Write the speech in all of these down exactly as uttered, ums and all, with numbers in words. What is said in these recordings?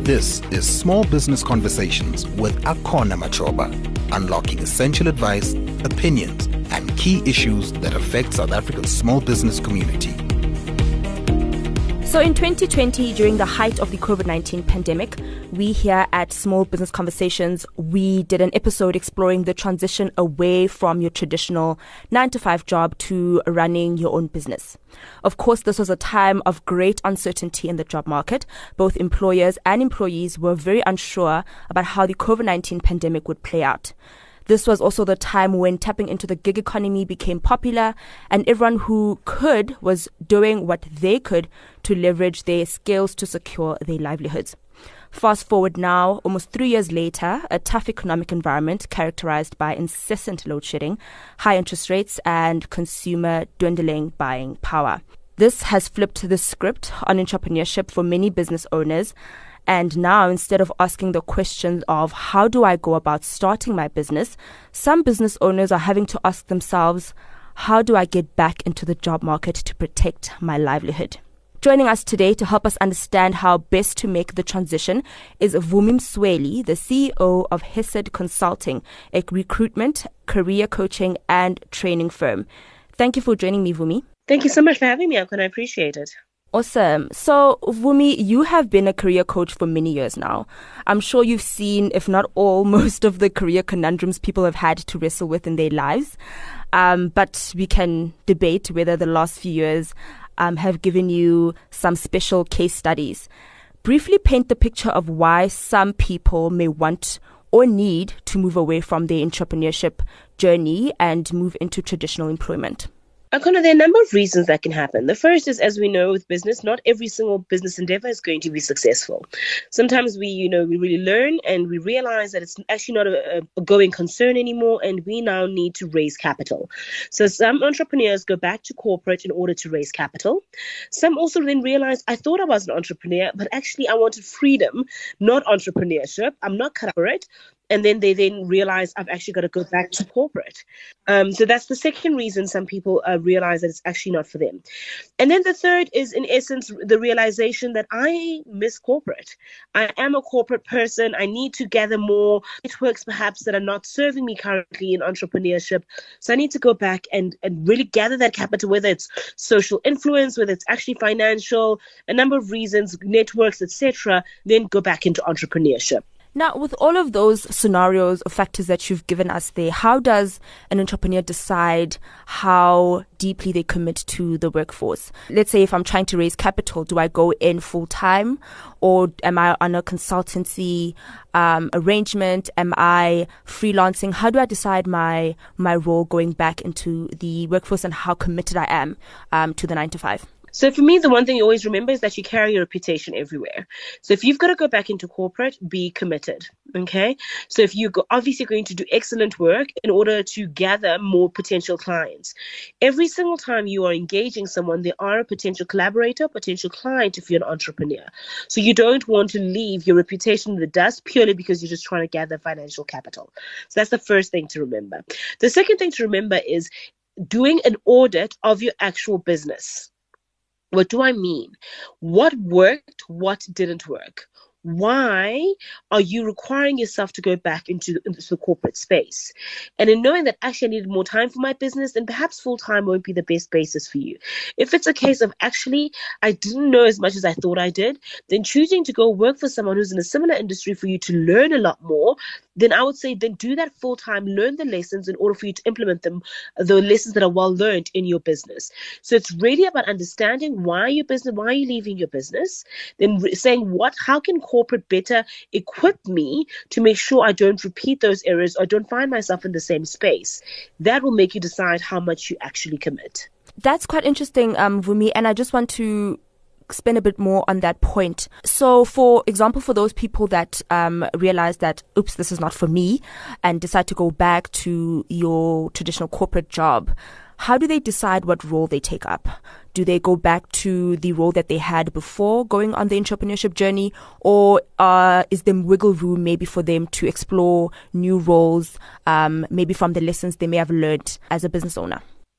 This is Small Business Conversations with Akona Machoba, unlocking essential advice, opinions, and key issues that affect South Africa's small business community. So in twenty twenty, during the height of the covid nineteen pandemic, we here at Small Business Conversations, we did an episode exploring the transition away from your traditional nine to five job to running your own business. Of course, this was a time of great uncertainty in the job market. Both employers and employees were very unsure about how the covid nineteen pandemic would play out. This was also the time when tapping into the gig economy became popular, and everyone who could was doing what they could to leverage their skills to secure their livelihoods. Fast forward now, almost three years later, a tough economic environment characterized by incessant load shedding, high interest rates, and consumer dwindling buying power. This has flipped the script on entrepreneurship for many business owners. And now, instead of asking the question of how do I go about starting my business, some business owners are having to ask themselves, how do I get back into the job market to protect my livelihood? Joining us today to help us understand how best to make the transition is Vumi Msweli, the C E O of Hesed Consulting, a recruitment, career coaching, and training firm. Thank you for joining me, Vumi. Thank you so much for having me, Akon. I appreciate it. Awesome. So, Vumi, you have been a career coach for many years now. I'm sure you've seen, if not all, most of the career conundrums people have had to wrestle with in their lives. Um, but we can debate whether the last few years um, have given you some special case studies. Briefly paint the picture of why some people may want or need to move away from their entrepreneurship journey and move into traditional employment. Akona, there are a number of reasons that can happen. The first is, as we know with business, not every single business endeavor is going to be successful. Sometimes we, you know, we really learn and we realize that it's actually not a, a going concern anymore, and we now need to raise capital. So some entrepreneurs go back to corporate in order to raise capital. Some also then realize, I thought I was an entrepreneur, but actually I wanted freedom, not entrepreneurship. I'm not cut for it. And then they then realize I've actually got to go back to corporate. Um, so that's the second reason some people uh, realize that it's actually not for them. And then the third is, in essence, the realization that I miss corporate. I am a corporate person. I need to gather more networks perhaps that are not serving me currently in entrepreneurship. So I need to go back and, and really gather that capital, whether it's social influence, whether it's actually financial, a number of reasons, networks, et cetera, then go back into entrepreneurship. Now, with all of those scenarios or factors that you've given us there, how does an entrepreneur decide how deeply they commit to the workforce? Let's say if I'm trying to raise capital, do I go in full time, or am I on a consultancy um, arrangement? Am I freelancing? How do I decide my my role going back into the workforce and how committed I am um, to the nine to five? So for me, the one thing you always remember is that you carry a reputation everywhere. So if you've got to go back into corporate, be committed. Okay. So if you're obviously going to do excellent work in order to gather more potential clients, every single time you are engaging someone, they are a potential collaborator, potential client if you're an entrepreneur. So you don't want to leave your reputation in the dust purely because you're just trying to gather financial capital. So that's the first thing to remember. The second thing to remember is doing an audit of your actual business. What do I mean? What worked? What didn't work? Why are you requiring yourself to go back into, into the corporate space? And in knowing that actually I needed more time for my business, then perhaps full-time won't be the best basis for you. If it's a case of actually I didn't know as much as I thought I did, then choosing to go work for someone who's in a similar industry for you to learn a lot more, then I would say then do that full-time, learn the lessons in order for you to implement them, the lessons that are well learned in your business. So it's really about understanding why your business, why are you leaving your business, then re- saying what, how can corporate better equip me to make sure I don't repeat those errors or don't find myself in the same space. That will make you decide how much you actually commit. That's quite interesting, um, Vumi, and I just want to spend a bit more on that point. So, for example, for those people that um, realize that, oops, this is not for me, and decide to go back to your traditional corporate job, how do they decide what role they take up? Do they go back to the role that they had before going on the entrepreneurship journey, or uh, is there wiggle room maybe for them to explore new roles, um, maybe from the lessons they may have learned as a business owner?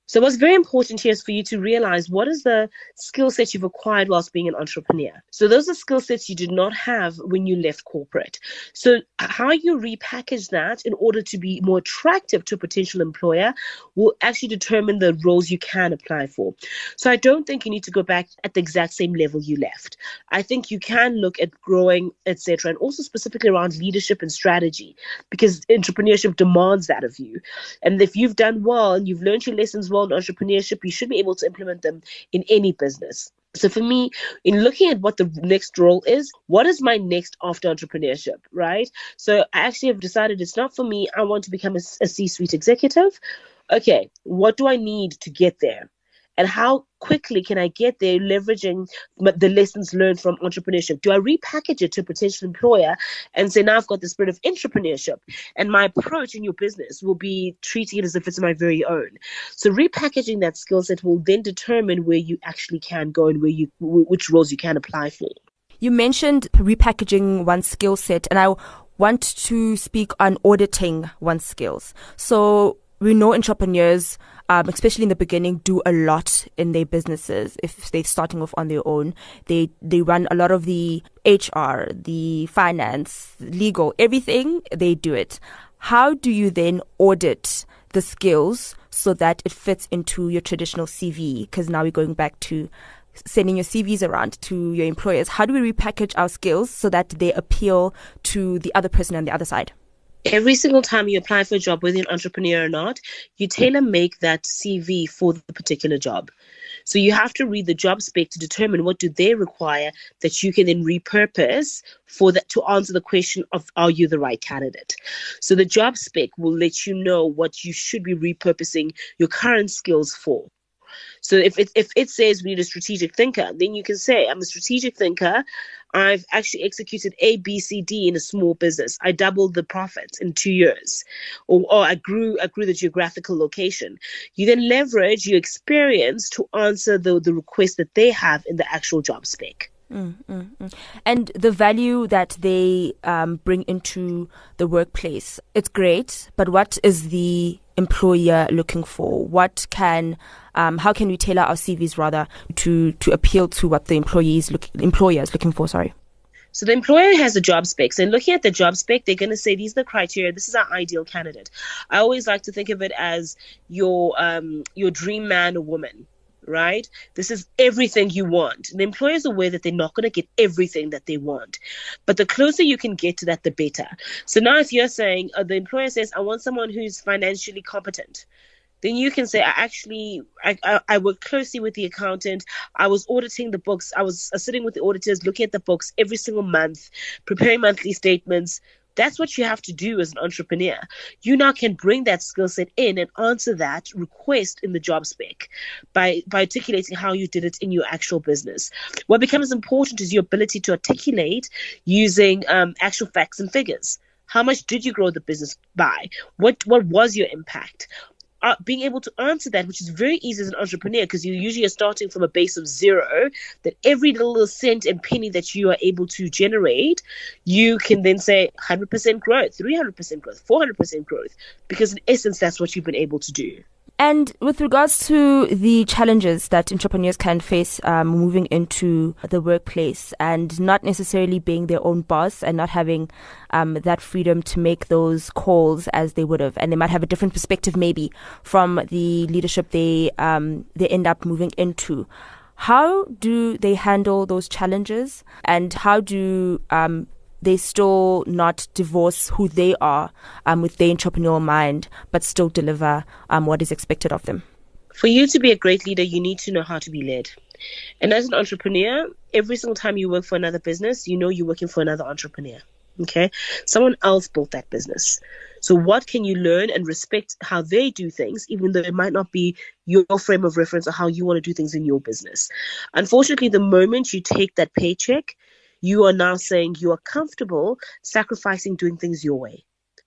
So what's very important here is for you to realize what is the skill set you've acquired whilst being an entrepreneur. So those are skill sets you did not have when you left corporate. So how you repackage that in order to be more attractive to a potential employer will actually determine the roles you can apply for. So I don't think you need to go back at the exact same level you left. I think you can look at growing, et cetera, and also specifically around leadership and strategy, because entrepreneurship demands that of you. And if you've done well and you've learned your lessons well in entrepreneurship, you should be able to implement them in any business. So for me, in looking at what the next role is, what is my next after entrepreneurship, right? So I actually have decided it's not for me. I want to become a, a C-suite executive. Okay, what do I need to get there? And how quickly can I get there leveraging the lessons learned from entrepreneurship? Do I repackage it to a potential employer and say, now I've got the spirit of entrepreneurship, and my approach in your business will be treating it as if it's my very own. So repackaging that skill set will then determine where you actually can go and where you, which roles you can apply for. You mentioned repackaging one's skill set, and I want to speak on auditing one's skills. So we know entrepreneurs, um, especially in the beginning, do a lot in their businesses. If they're starting off on their own, they they run a lot of the H R, the finance, legal, everything, they do it. How do you then audit the skills so that it fits into your traditional C V? Because now we're going back to sending your C Vs around to your employers. How do we repackage our skills so that they appeal to the other person on the other side? Every single time you apply for a job, whether you're an entrepreneur or not, you tailor make that C V for the particular job. So you have to read the job spec to determine what do they require that you can then repurpose for that to answer the question of, are you the right candidate? So the job spec will let you know what you should be repurposing your current skills for. So if it, if it says we need a strategic thinker, then you can say, I'm a strategic thinker. I've actually executed A, B, C, D in a small business. I doubled the profits in two years. Or, or I grew I grew the geographical location. You then leverage your experience to answer the, the request that they have in the actual job spec. Mm, mm, mm. And the value that they um, bring into the workplace, it's great, but what is the employer looking for? What can, um, how can we tailor our C Vs rather to, to appeal to what the employees look, employer is looking for? Sorry. So the employer has a job spec. So looking at the job spec, they're going to say, these are the criteria. This is our ideal candidate. I always like to think of it as your um, your dream man or woman. Right? This is everything you want. The employer is aware that they're not going to get everything that they want. But the closer you can get to that, the better. So now if you're saying, uh, the employer says, I want someone who's financially competent, then you can say, I actually, I, I, I work closely with the accountant. I was auditing the books. I was uh, sitting with the auditors, looking at the books every single month, preparing monthly statements. That's what you have to do as an entrepreneur. You now can bring that skill set in and answer that request in the job spec by, by articulating how you did it in your actual business. What becomes important is your ability to articulate using um, actual facts and figures. How much did you grow the business by? What what was your impact? Uh, being able to answer that, which is very easy as an entrepreneur, because you usually are starting from a base of zero, that every little cent and penny that you are able to generate, you can then say one hundred percent growth, three hundred percent growth, four hundred percent growth, because in essence, that's what you've been able to do. And with regards to the challenges that entrepreneurs can face um, moving into the workplace and not necessarily being their own boss and not having um, that freedom to make those calls as they would have, and they might have a different perspective maybe from the leadership they um, they end up moving into. How do they handle those challenges, and how do um, they still not divorce who they are um, with their entrepreneurial mind, but still deliver um, what is expected of them? For you to be a great leader, you need to know how to be led. And as an entrepreneur, every single time you work for another business, you know you're working for another entrepreneur. Okay? Someone else built that business. So what can you learn and respect how they do things, even though it might not be your frame of reference or how you want to do things in your business? Unfortunately, the moment you take that paycheck, you are now saying you are comfortable sacrificing doing things your way.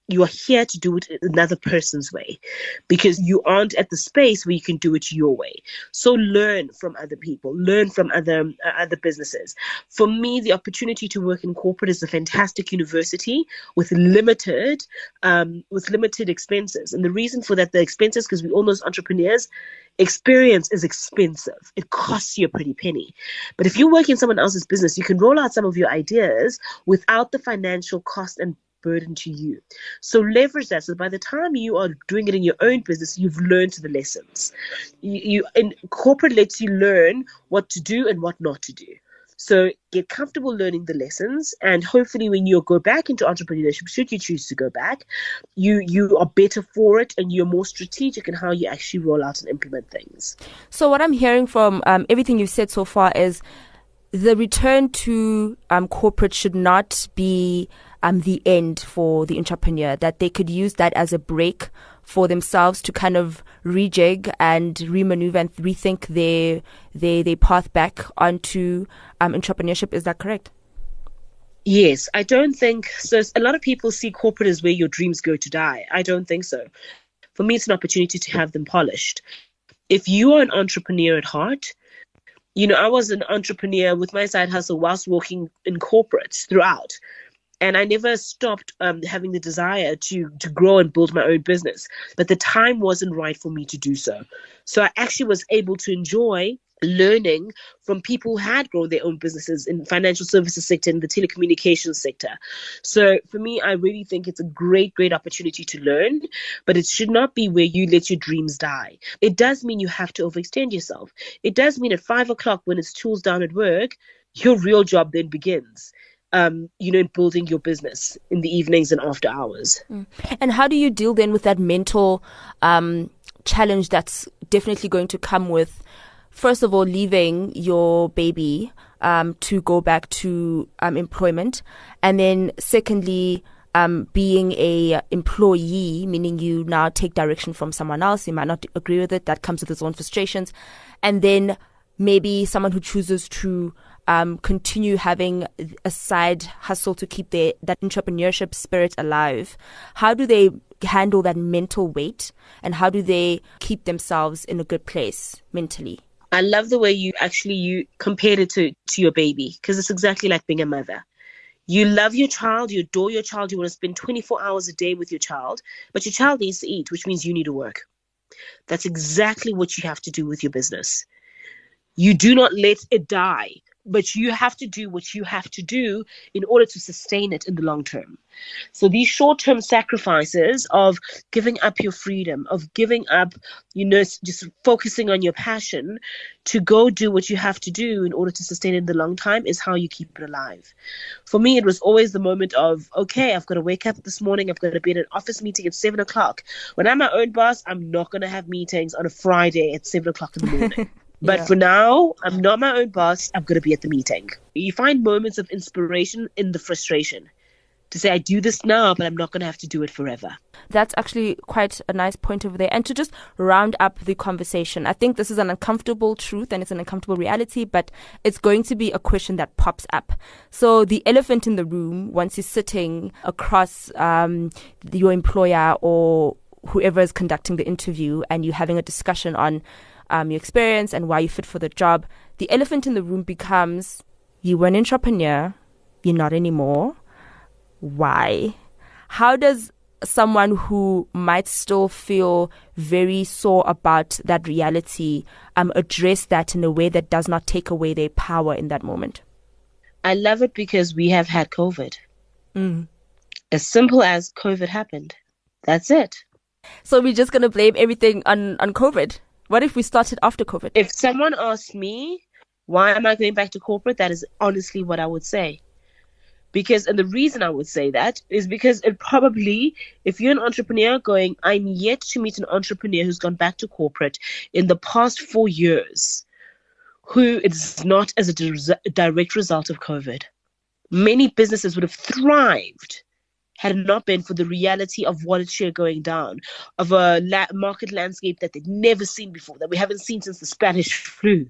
you are here to do it another person's way, because you aren't at the space where you can do it your way. So learn from other people, learn from other uh, other businesses. For me, the opportunity to work in corporate is a fantastic university with limited um, with limited expenses. And the reason for that, the expenses, because we all know as entrepreneurs, experience is expensive. It costs you a pretty penny. But if you work in someone else's business, you can roll out some of your ideas without the financial cost and burden to you. So leverage that. So by the time you are doing it in your own business, you've learned the lessons. You, you in corporate lets you learn what to do and what not to do. So get comfortable learning the lessons, and hopefully when you go back into entrepreneurship, should you choose to go back, you you are better for it and you're more strategic in how you actually roll out and implement things. So what I'm hearing from um, everything you've said so far is the return to um, corporate should not be um, the end for the entrepreneur, that they could use that as a break for themselves to kind of rejig and remaneuver and rethink their their, their path back onto um, entrepreneurship. Is that correct? Yes, I don't think so. A lot of people see corporate as where your dreams go to die. I don't think so. For me, it's an opportunity to have them polished. If you are an entrepreneur at heart, you know, I was an entrepreneur with my side hustle whilst working in corporate throughout. And I never stopped um, having the desire to to grow and build my own business. But the time wasn't right for me to do so. So I actually was able to enjoy learning from people who had grown their own businesses in financial services sector, in the telecommunications sector. So for me, I really think it's a great, great opportunity to learn, but it should not be where you let your dreams die. It does mean you have to overextend yourself. It does mean at five o'clock when it's tools down at work, your real job then begins. Um, you know, in building your business in the evenings and after hours. Mm. And how do you deal then with that mental um, challenge that's definitely going to come with, first of all, leaving your baby um, to go back to um, employment, and then secondly, um, being a employee, meaning you now take direction from someone else, you might not agree with it, that comes with its own frustrations, and then maybe someone who chooses to Um, continue having a side hustle to keep their, that entrepreneurship spirit alive. How do they handle that mental weight, and how do they keep themselves in a good place mentally? I love the way you actually you compared it to, to your baby, because it's exactly like being a mother. You love your child, you adore your child, you want to spend twenty-four hours a day with your child, but your child needs to eat, which means you need to work. That's exactly what you have to do with your business. You do not let it die, but you have to do what you have to do in order to sustain it in the long term. So these short-term sacrifices of giving up your freedom, of giving up, you know, just focusing on your passion to go do what you have to do in order to sustain it in the long time is how you keep it alive. For me, it was always the moment of, okay, I've got to wake up this morning. I've got to be at an office meeting at seven o'clock. When I'm my own boss, I'm not going to have meetings on a Friday at seven o'clock in the morning. But yeah. For now, I'm not my own boss. I'm going to be at the meeting. You find moments of inspiration in the frustration to say, I do this now, but I'm not going to have to do it forever. That's actually quite a nice point over there. And to just round up the conversation, I think this is an uncomfortable truth and it's an uncomfortable reality, but it's going to be a question that pops up. So the elephant in the room, once you're sitting across um, your employer or whoever is conducting the interview and you're having a discussion on Um, your experience and why you fit for the job, the elephant in the room becomes, you were an entrepreneur, you're not anymore. Why? How does someone who might still feel very sore about that reality um, address that in a way that does not take away their power in that moment? I love it because we have had COVID. Mm. As simple as COVID happened. That's it. So we're just going to blame everything on, on COVID? What if we started after COVID? If someone asked me, why am I going back to corporate? That is honestly what I would say. Because, and the reason I would say that is because it probably, if you're an entrepreneur going, I'm yet to meet an entrepreneur who's gone back to corporate in the past four years, who is not as a direct result of COVID. Many businesses would have thrived had it not been for the reality of wallet share going down, of a la- market landscape that they'd never seen before, that we haven't seen since the Spanish flu.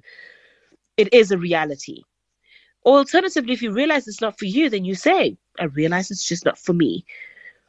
It is a reality. Or alternatively, if you realize it's not for you, then you say, I realize it's just not for me.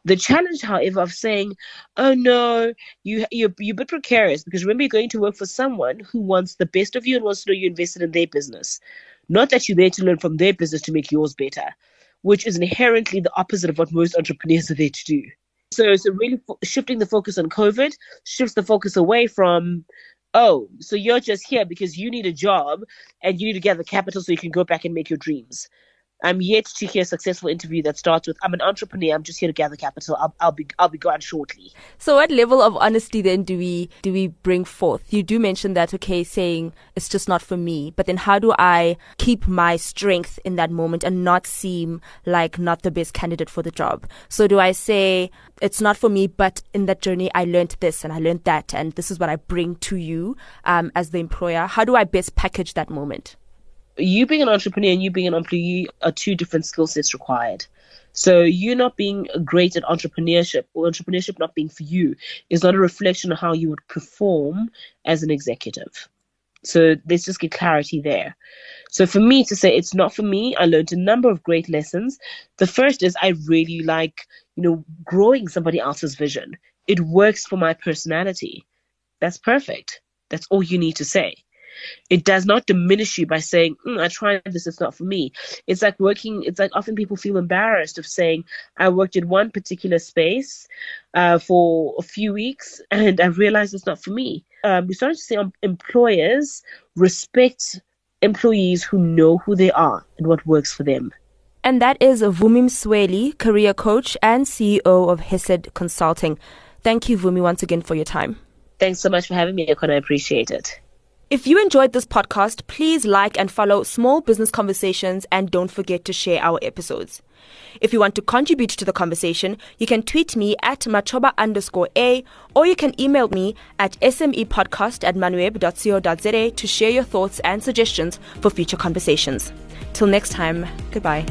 The challenge, however, of saying, oh no, you, you're, you're a bit precarious, because remember, you're going to work for someone who wants the best of you and wants to know you invested in their business. Not that you're there to learn from their business to make yours better, which is inherently the opposite of what most entrepreneurs are there to do. So, so really fo- shifting the focus on COVID shifts the focus away from, oh, so you're just here because you need a job and you need to gather capital so you can go back and make your dreams. I'm yet to hear a successful interview that starts with, I'm an entrepreneur, I'm just here to gather capital, I'll, I'll be I'll be gone shortly. So what level of honesty then do we do we bring forth? You do mention that, okay, saying it's just not for me, but then how do I keep my strength in that moment and not seem like not the best candidate for the job? So do I say, it's not for me, but in that journey I learned this and I learned that, and this is what I bring to you um, as the employer? How do I best package that moment? You being an entrepreneur and you being an employee are two different skill sets required. So you not being great at entrepreneurship, or entrepreneurship not being for you, is not a reflection of how you would perform as an executive. So let's just get clarity there. So for me to say it's not for me, I learned a number of great lessons. The first is I really like, you know, growing somebody else's vision. It works for my personality. That's perfect. That's all you need to say. It does not diminish you by saying, mm, I tried this, it's not for me. It's like working, it's like often people feel embarrassed of saying, I worked in one particular space uh, for a few weeks and I realized it's not for me. Um, we started to say um, employers respect employees who know who they are and what works for them. And that is Vumi Msweli, career coach and C E O of Hesed Consulting. Thank you, Vumi, once again for your time. Thanks so much for having me, Akona. I appreciate it. If you enjoyed this podcast, please like and follow Small Business Conversations and don't forget to share our episodes. If you want to contribute to the conversation, you can tweet me at machoba underscore a, or you can email me at smepodcast at manuweb dot co dot za to share your thoughts and suggestions for future conversations. Till next time, goodbye.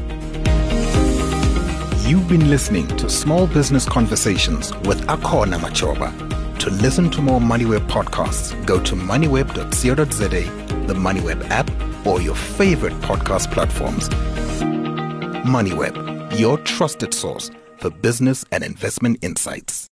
You've been listening to Small Business Conversations with Akona Machoba. To listen to more MoneyWeb podcasts, go to moneyweb dot co dot za, the MoneyWeb app, or your favorite podcast platforms. MoneyWeb, your trusted source for business and investment insights.